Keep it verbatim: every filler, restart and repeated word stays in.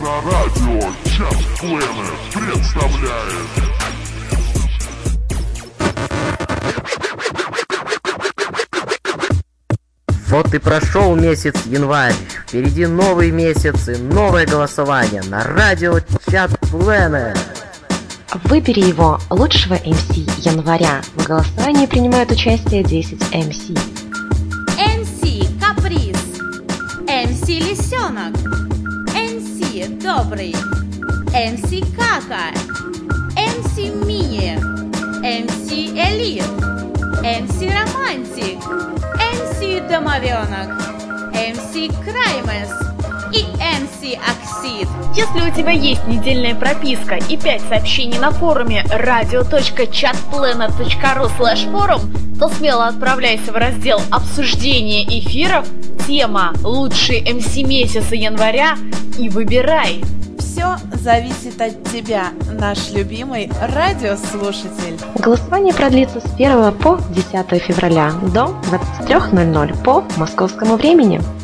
Авторадио Чат Плэнет представляет. Вот и прошел месяц январь. Впереди новый месяц и новое голосование на радио Чат Плэнет. Выбери его, лучшего эм си января. В голосовании принимают участие десять эм си. эм си Каприз, эм си Лисенок, эм си Добрый, эм си Кака, эм си Мини, эм си Элит, эм си Романтик, эм си Домовенок, эм си Краймес и эм си Оксид. Если у тебя есть недельная прописка и пять сообщений на форуме радио точка чат плэнет точка ру слэш форум, то смело отправляйся в раздел обсуждения эфиров, тема «Лучшие эм си месяца января» и выбирай. Все зависит от тебя, наш любимый радиослушатель. Голосование продлится с первого по десятое февраля до двадцать три ноль ноль по московскому времени.